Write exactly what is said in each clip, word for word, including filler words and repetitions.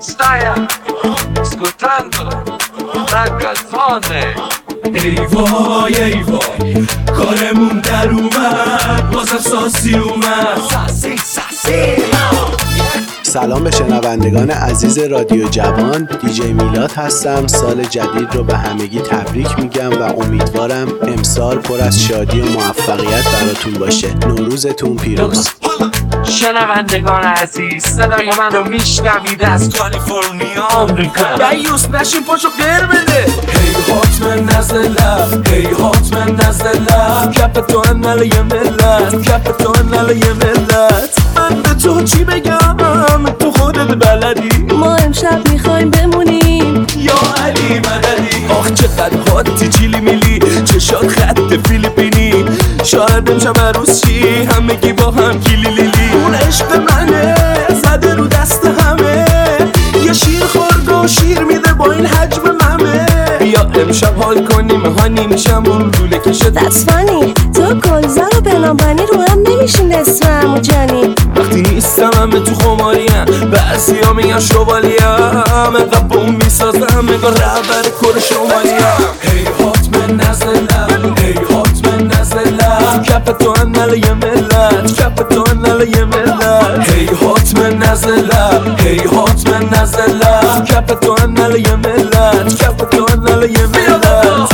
Stai ascoltando Ragazzone. ای وای ای وای کارمون در اومد بازم ساسی اومد ساسی ساسی. سلام به شنوندگان عزیز رادیو جوان، دیجی میلاد هستم. سال جدید رو به همگی تبریک میگم و امیدوارم امسال پر از شادی و موفقیت براتون باشه. نوروزتون پیروز. شنوندگان عزیز، صدای من رو میشنوید از کالیفرنیا آمریکا. دیوس نشین پاشو غیر بده. هی حتما نزلم هی حتما نزلم کپ تو انال یه ملت کپ تو انال یه ملت. من به تو چی بگم تو خودت بلدی. ما امشب میخوایم بمونیم یا علی مددی. آخ چقدر حاتی چیلی میلی چشات خط فیلیپینی. شاید امشب عروس شی همگی با هم کیلی لیلی. اون عشق منه زده رو دست همه. یه شیر خورد و شیر میده با این حجم ممه. بیا امشب حال کنیم هانی میشم اون دوله کشه. That's funny تو گلزار و بلانبانی رو هم نمیشین اسمم و جانی. وقتی نیستم همه تو خماریم بعضی ها میگن شوالیم. انقدر بوم میسازم انگار رهبر کل شمالیم. هی حتما نزلم هی حتما نزلم کپ تو انال یه ملت کپ تو انال یه ملت. هی حتما نزلم هی حتما نزلم کپ تو انال یه ملت کپ تو انال یه ملت.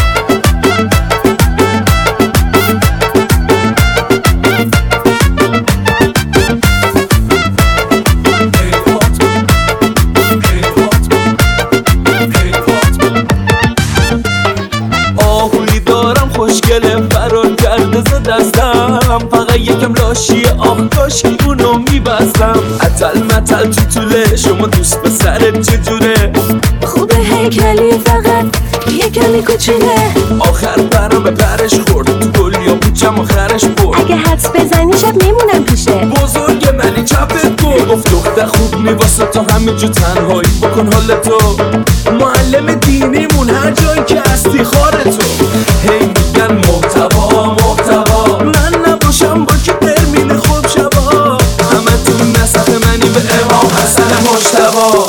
خوشگله فرار کرده زد دستم. فقط یکم لاشی آخ کاشکی اونو میبستم. عطل مطل تو طوله شما دوست به سرت چجوره. خوبه هیکلی فقط یه کمی کوچوله. آخر برام به پرش خورد تو گل یا پوچم آخرش برد. اگه حدس بزنی شب میمونم پیشه. بزرگ منی چپت گل گفت دختر خوب میواسه تا همه جو تنهایی بکن حال تو. معلم دینیمون هر جایی که هستی خاره تو. هی میگن محتوا محتوا من نباشم با که ترمین خوب شبا. همه تو نسخ منی به امام حسن مجتبا.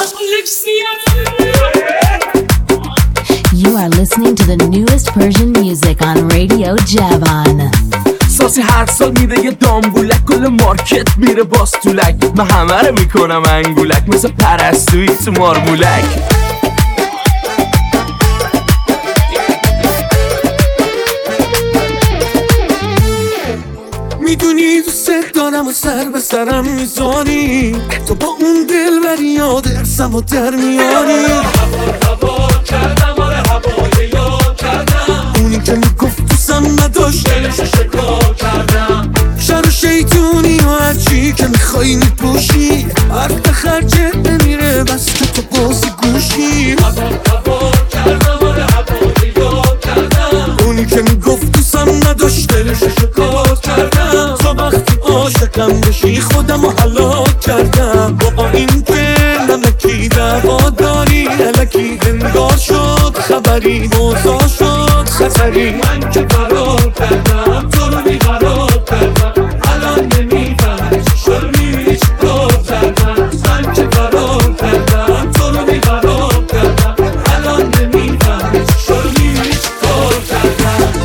You are listening to the newest Persian music on Radio Javan. ساسی هر سال میده یه دامبولک کل مارکت میره باستولک. من همه رو میکنم انگولک مثل پرستویی تو مارمولک. میدونی دوست دارم و سر به سرم میذاری. تو با اون دل بری یاد ارسم و در میاری. هوا کردم آره هوای یاد کردم. اونی که میگفت دوستم نداشت دلشو شکار کردم. شر و شیطونی و هرچی که میخوایی میپوشی. وقت خرجت نمیره بس که تو بازی گوشی. هوا کردم آره هوای یاد کردم. اونی که میگفت دوستم نداشت دلشو شکار کردم. تو وقتی عاشقم بشی خودم رو هلاک کردم. با این که نمکی دعوا داری الکی انگار شد خبری موضوع شد خطری. من که فرار کردم تو رو بیقرار کردم. الان نمیفهمی چی شد میبینی چی کار کردم. من که فرار کردم تو رو بیقرار کردم. الان نمیفهمی چی شد میبینی چی کار کردم.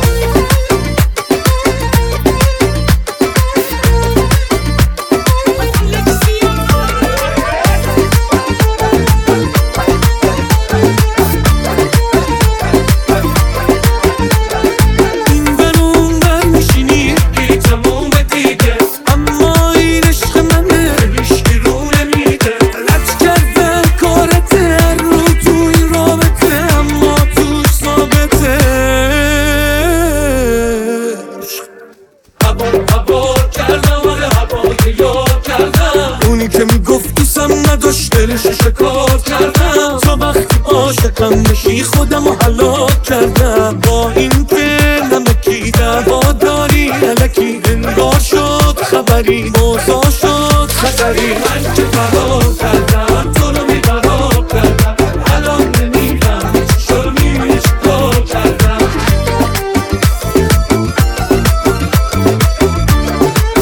دلشو شکار کردم. تو وقتی عاشقم بشی خودم رو هلاک کردم. با این که نمکی دعوا داری الکی انگار شد خبری موضوع شد خطری. من که فرار کردم تو رو بیقرار کردم. الان نمیفهمی چی شد میبینی چی کار کردم.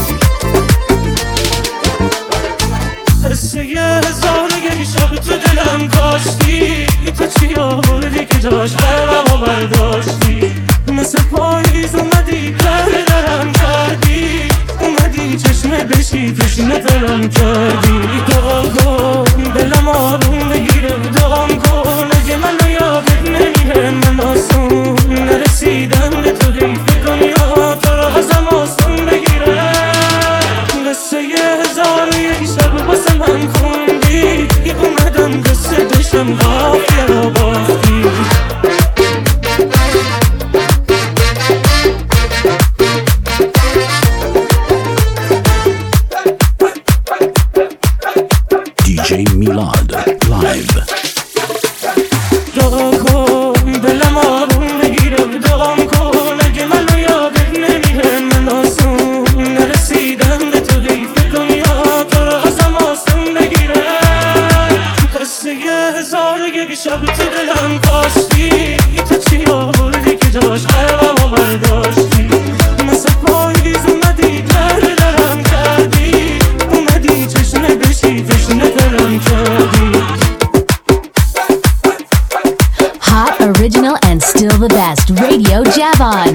حسه یه هزار شب تو دلم کاشتی تو چی آوردی که جاش قلبمو برداشتی مثل پاییز اومدی در درم کردی اومدی چشمه بشی تشنه دلم کردی دعا کن دلم آروم بگیره دعام کن اگه منو یادت نمیره من آسون نرسیدم به تو حیفه کنی ها تو رو ازم آسون بگیره قصه یه هزار و یک شب واسه من خوندی اومدم قصه بشم قافیه رو باختی دیجی میلاد لایو. دعا کن دلم آروم بگیره دعام کن اگه منو یادت نمیره من آسون نرسیدم به تو حیفه کنی ها تو رو ازم آسون بگیره قصه یه هزار و یک شب تو دلم کاشتی تو چی آوردی که جاش قلبمو برداشتی مثل پاییز اومدی در درم کردی اومدی چشمه بشی تشنه دلم کردی Hot, original, and still the best. Radio Javon.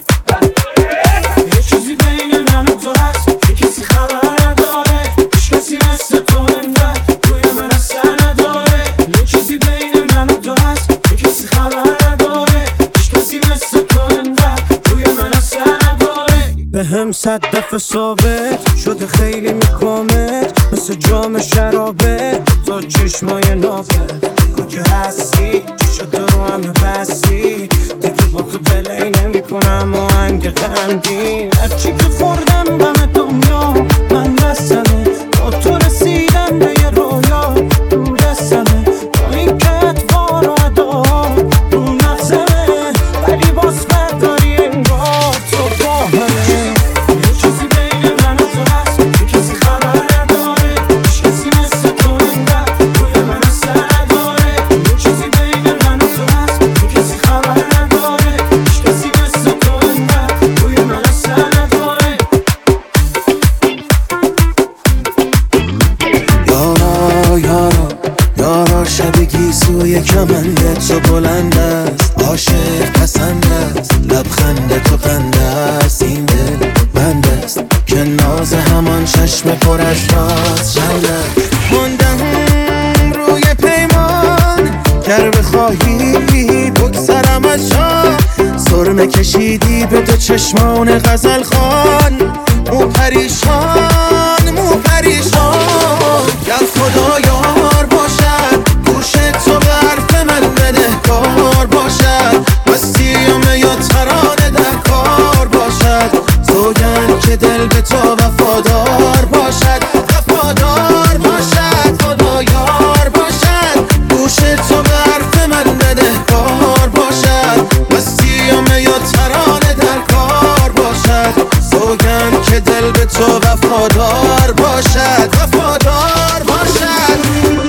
یه چیزی بین من و تو هست که کسی خبر نداره هیچ کسی مثل تو انقدر روی من اثر نداره یه چیزی بین من و تو هست که کسی خبر نداره هیچ کسی مثل تو انقدر روی من اثر نداره به هم صد دفعه ثابت شده خیلی میکامت مثل جام شرابه تا چشمای نابت که هستی چی شده رو همه بستی دیگه با تو بلی نمی کنم و هنگ غمگین هرچی که خوردم غم دنیا من دستمه با تو رسیدم به یه رویا رو دستمه با این که اتوار و ادا رو نفسمه ولی باز برداری انگار تو با همه یه چیزی بین من و تو هست که کسی خبر نداره هیچ کسی مثل تو انقدر روی من اثر نداره یه چیزی بین من و تو هست که کسی خبر نداره هیچ کسی مثل تو انقدر روی من اثر نداره یارا یارا یارا شب گیسوی کمنده تو بلند است عاشق پسند است لبخند تو خنده است این دل بند است که ناز همان چشم پر از راز چند است موندم روی پیمان گر بخواهی بگذرم از جا سرمه کشیدی به دو چشمان غزل خوان مو پریشان مو پریشان گر خدا یار باشد گوش تو به حرف من بدهکار باشد مسیم یا ترانه در کار باشد سوگند که دل به تو وفادار باشد وفادار باشد خدا یار باشد گوش تو به حرف من بدهکار باشد مسیم یا ترانه در کار باشد سوگند که دل به تو وفادار باشد وفادار باشد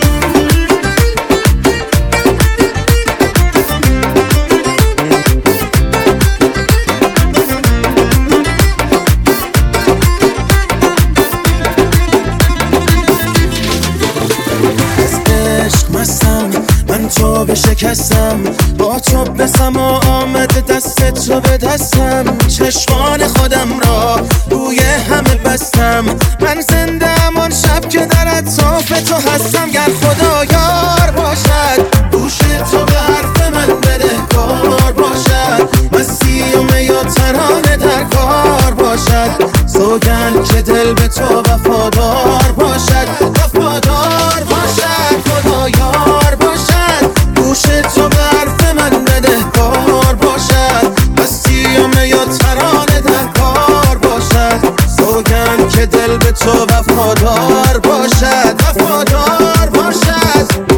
مستم من تو بشکستم با تو بسم و آمد دست تو به دستم چشمان خودم را روی همه بستم من زنده امان شب که در اطراف تو هستم گر خدا یار باشد گوش تو به حرف من بدهکار باشد مسیم یا ترانه در کار باشد سوگند که دل به تو وفادار باشد وفادار باشد خدا یار باشد گوش تو به حرف من بدهکار باشد مسیم یا ترانه در کار باشد سوگند که دل به تو وفادار باشد وفادار باشد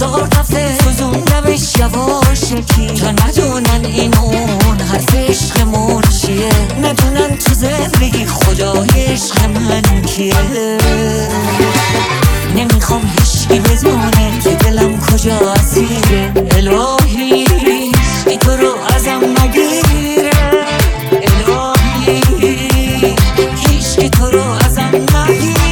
هزار دفعه فزوندمش یواشکی تا ندونن این اون حرف عشقمون چیه، ندونن تو زندگی خدای عشق من کیه. نمیخوام هیچکی بدونه که دلم کجا اسیره، الهی این تو رو ازم نگیره، الهی هیچکی تو رو ازم نگیره.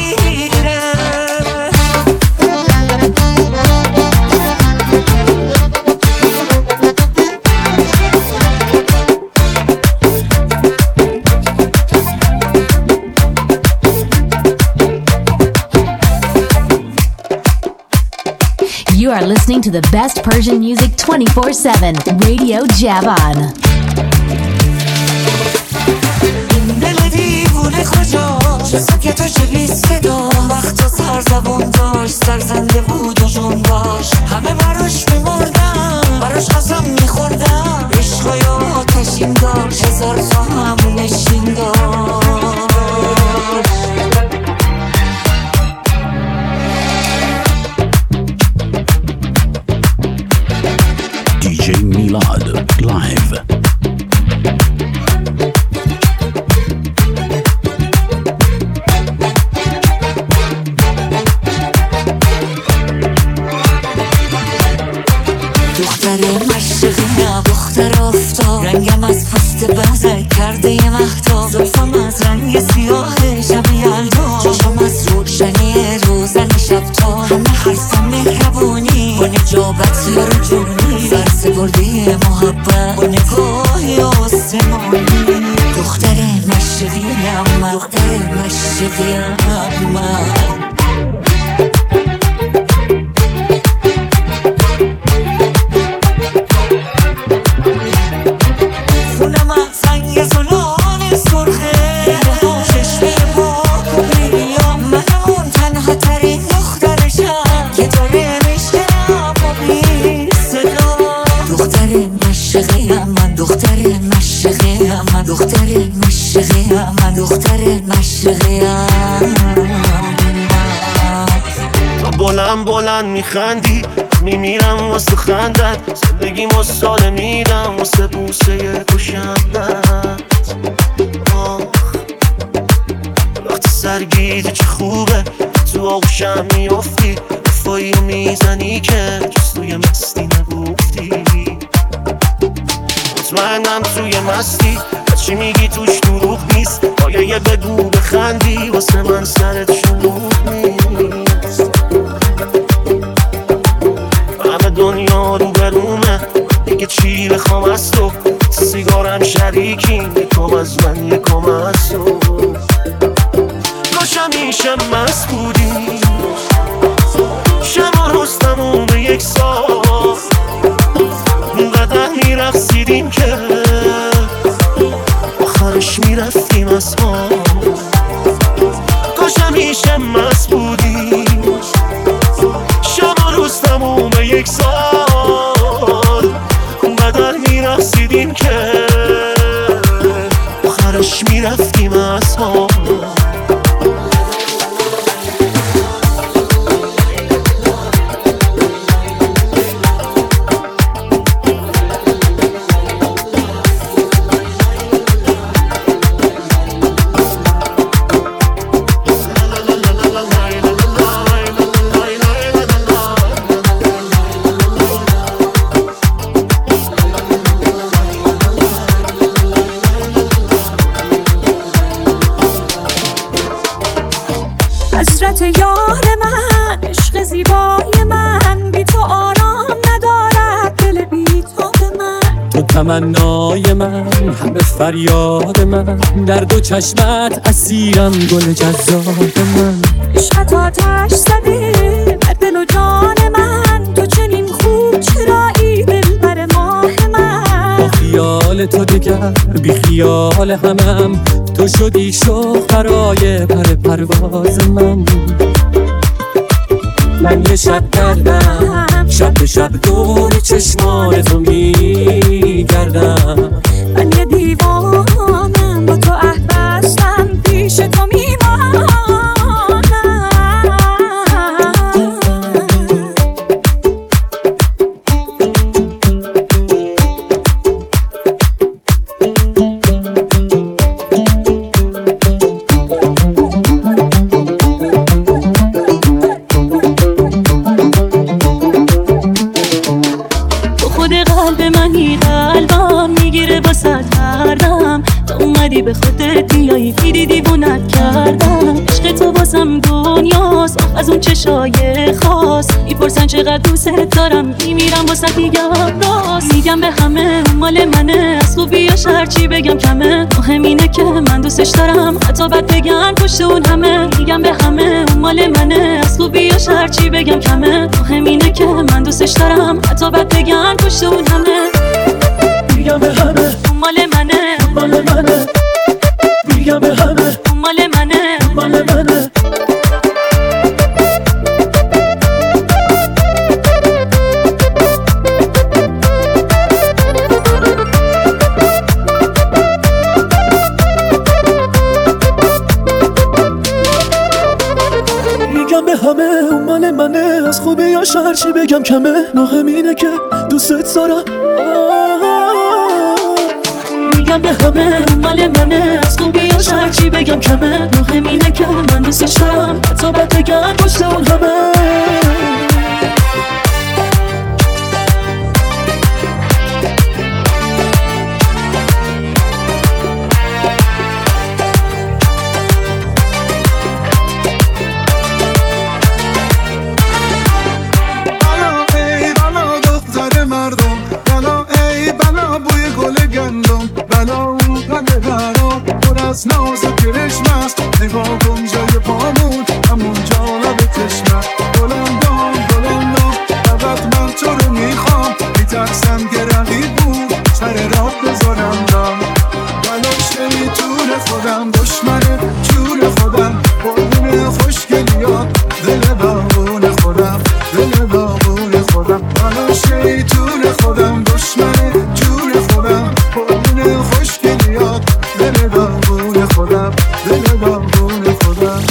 You are listening to the best Persian music twenty-four seven. Radio Javan. این دل دیوونه کجا چه سکت و چه بی صدا، وقتا سر زبون داشت سرزنده بود و جون داشت، همه براش میمردم براش قسم میخوردم، عشقای آتشین داشت هزار تا هم نشین داشت. دی جی میلاد لایو. دختر مشرقیم دختر آفتاب، رنگم از پوست بزه کرده یه مهتاب، زلفم از رنگ سیاه شب یلدا، چشم از روشنی روزن شب تا، همه حرفم مهربونی با نجابت رجونی، سرسپردی محبت با نگاهی آسمانی. دختر مشرقیم من، دختر مشرقیم من. دختر مشرقیم من، دختر مشرقیم. بلند بلند میخندی میمیرم واسه خندت، زندگی مستاله میدم واسه بوسه کشندت. وقتی سرگیده چه خوبه تو آغوشم میافتی، وفایی میزنی که جز توی مستی نگفتی. مطمئنم توی مستی چی میگی توش دروغ نیست، باید یه بگو بخندی واسه من سرت شلوغ نیست. همه دنیا رو برومه دیگه چی بخوام از تو، سیگارم شریکیم یکم از من یکم از تو. کاش همیشه مست بودیم شب و رستمون به یک سال، اونقدر میرقصیدیم که آخرش میرفتیم از ما. کاش همیشه مست بودیم شب و روز تموم یک سال، اونقدر میرقصیدیم که آخرش میرفتیم از ما. حسرت یار من، عشق زیبای من، بی تو آرام ندارد دل بی تو به من. تو تمنای من، همه فریاد من، در دو چشمت اسیرم گل جذاب من. عشقت آتش زده بر دل و جان من، تو چنین خوب چرایی دلبر ماه من. با خیال تو دگر بی خیال همم، تو شدی شوق برای پر پرواز من. من یه شب کردم شب به شب دور چشمان تو میگردم. من یه دیوانم با تو عهد بستم، پیش تو میمانم. بودی به خاطر بیایی دیدی دیوونت کردم. عشق تو بازم دنیاست آخ از اون چشای خاص. میپرسن چقدر دوست دارم میمیرم واسه میگم راست. میگم به همه اون مال منه از خوبی یا شر چی بگم کمه. مهم اینه که من دوستش دارم حتی بد بگن پشت اون همه. میگم به همه اون مال منه از خوبی یا شر چی بگم کمه. مهم اینه که من دوستش دارم حتی بد بگن پشت اون همه. میگم به همه اون مال منه مال منه. میگم به همه اون مال منه مال منه. میگم به همه اون مال منه از خوبی یا شر چی بگم کمه. مهم اینه که دوستت دارم. میگم به همه اون مال منه از خوبی یا شر چی بگم کمه. مهم اینه که من دوستش دارم حتی بد بگن پشت اون همه. از ناز کرشمست نگاه کن جای پامون همون جا لب چشمت. بلندام بلندام فقط من تو رو میخوام. میترسم که رقیب بود سر راه بذارم دام. بلاش نمیتونه خودم دشمنه جور خودم. قربون خوشگلیات دل باغون خودم دل باغون خودم. بلاش نمیتونه خودم دشمنه جور خودم. قربون خوشگلیات دل باغون خودم دل باغون خودم.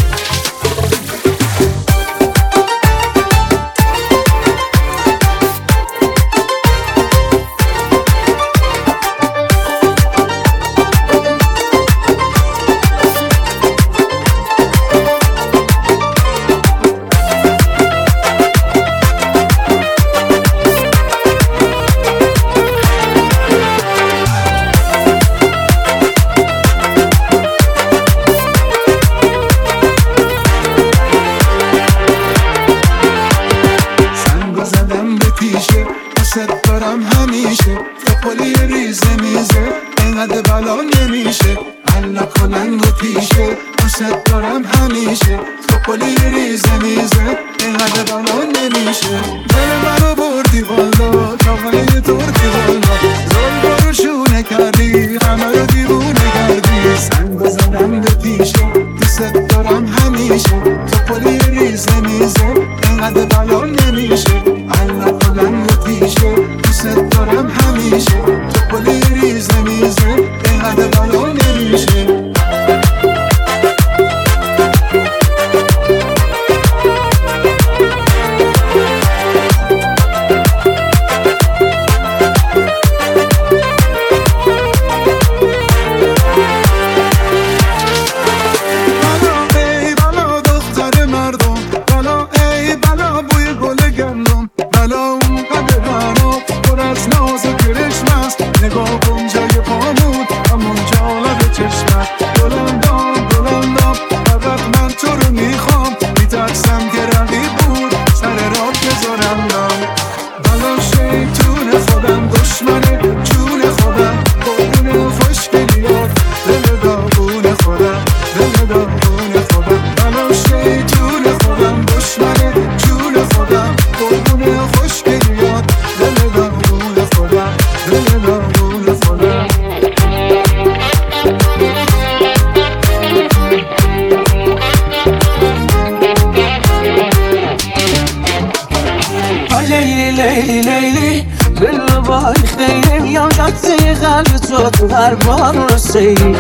هر بار رسیدی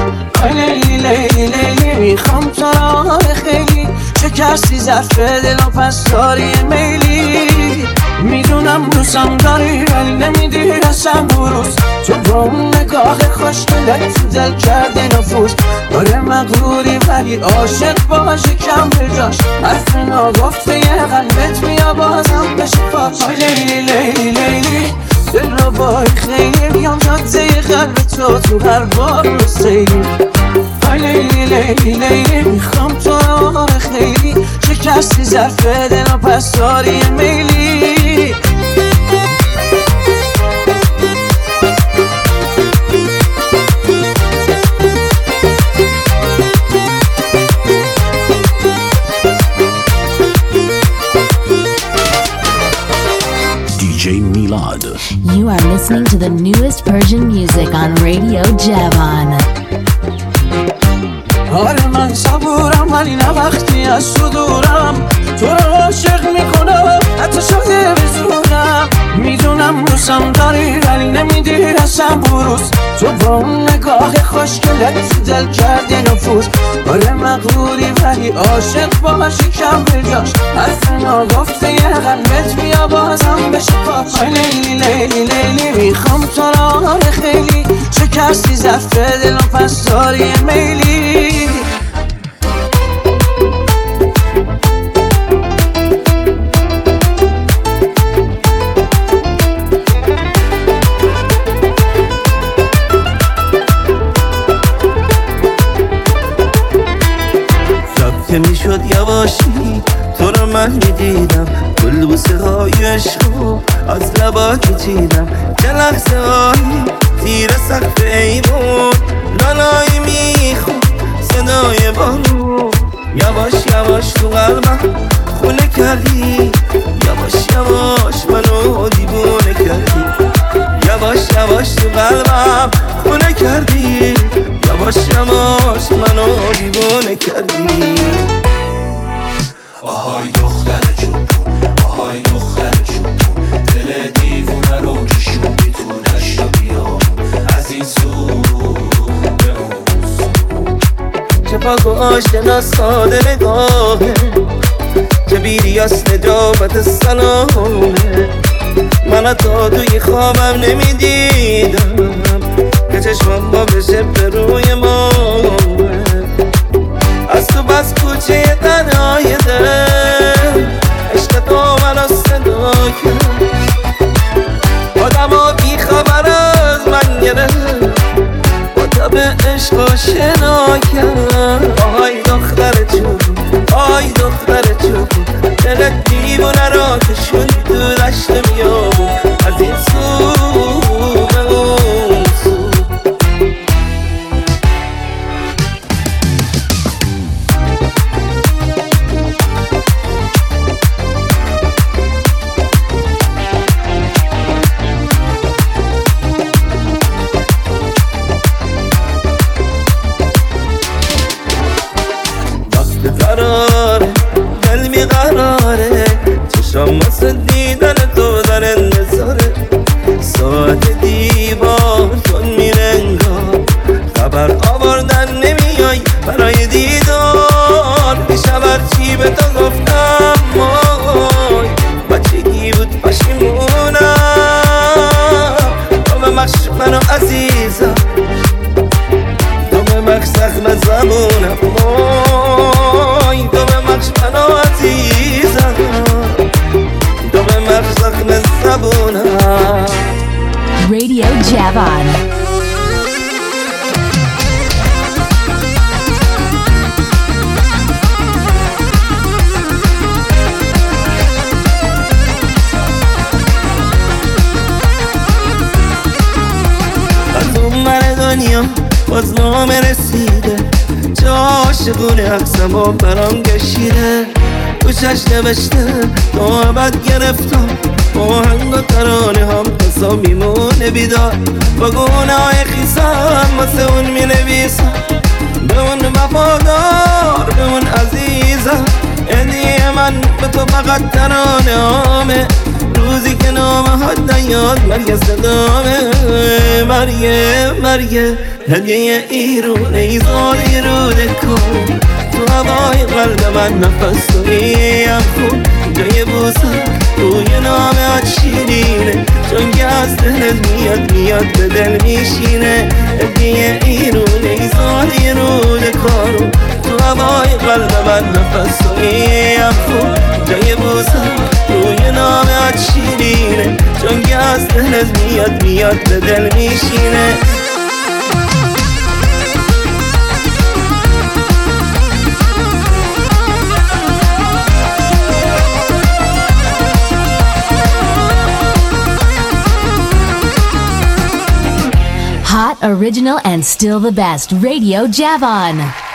آی لیلی لیلی لیلی میخوام تو را خیلی شکستی ظرف دل و پس داری میلی میدونم دوستم داری ولی نمیدی اصلا بروز تو با اون نگاه خوشگلت تو دل کرده نفوذ آره مغروری ولی عاشق باشی کم به جاش حرف ناگفته یه قلبت بیا بازم بشه پاش آی لیلی لیلی لیلی دل رو بای خیلی بیام جاده قلب تو تو هر بار رو سیلی های لیلی لیلی لیلی میخوام تو رو خیلی شکستی ظرف دل و پس داری میلی D J Milad. You are listening to the newest Persian music on Radio Javan. آره من صبورم ولی نه وقتی از تو دورم تو رو عاشق میکنم حتی شده بزورم میدونم روزم داری ولی نمیدی رسم بروز تو با اون نگاه خوشگلت تو دل کردی نفوذ آره مغروری ولی عاشق باشی کم به جاش حرف ناگفته یه قلبت بیا بازم بشه پاش لیلی لیلی لیلی میخوام تو رو آره خیلی شکستی ظرف دل و پس داری میلی که میشد یواشی تو رو من میدیدم گل بوسه های عشقو از لبا کشیدم که لحظه هایی زیر سقف ایوون لالایی میخون صدای بارون یواش یواش تو قلبم خونه کردی یواش یواش منو دیوونه کردی یواش یواش تو قلبم خونه کردی یواش یواش منو دیوونه کردی آهای دختر چوبون آهای دختر چوبون دل دیوونه رو کشوندی تو دشت و بیابون از این سو به اون سو چه پاک و آشنا ساده نگاهه چه بیری از نجابت سلامه من تا توی خوابم نمیدیدم که چشمم با بشه به روی ما از تو بس کوچه تنهای دل عشق تو منو صدا کرد آدم ها بی خبر از من گرفت با تا به عشق آشنا کرد آهای دختر چوبون آهای دختر چوبون دلت دیوونه را کشوندی تو دشت بیابون از این سو به اون سو قراره دل بیقراره چشم واسه دیدن تو در انتظاره ساعت دیوار چون میرنگار خبر آوردن نمیای برای دیدار دیشب هرچی به تو گفتم مای بچگی بود پشیمونم تو به مخش منو عزیزم تو به مخش زخم زبونم وای تو به مخش منو عزیزم تو به مخش زخم زبونم Radio Javan. از اون من دنیا باز نامه رسیده چه عاشقونه عکسم و برام گشیده گوشش نوشته محبت گرفتم با هنگ و ترانه هم قصا میمونه بیدار با گناه خیسم واسه اون می نویسم به اون وفادار به اون عزیزم هدیه من به تو فقط ترانه هامه روزی که نامه ها نیاد مرگ صدامه مرگه مرگه هدیه ایرونه ایزالی روده کن تو هوای قلب من نفس تویم خون جای بوسم روی نامه شیرینه چون که از دلت میاد میاد به دل میشینه هدیه ایرونه ایزالی روده کن تو هوای قلب من نفس تویم خون جای بوسم روی نامه شیرینه چون آهنگ از دلت میاد میاد به دل میشینه. Hot, original, and still the best. Radio Javon.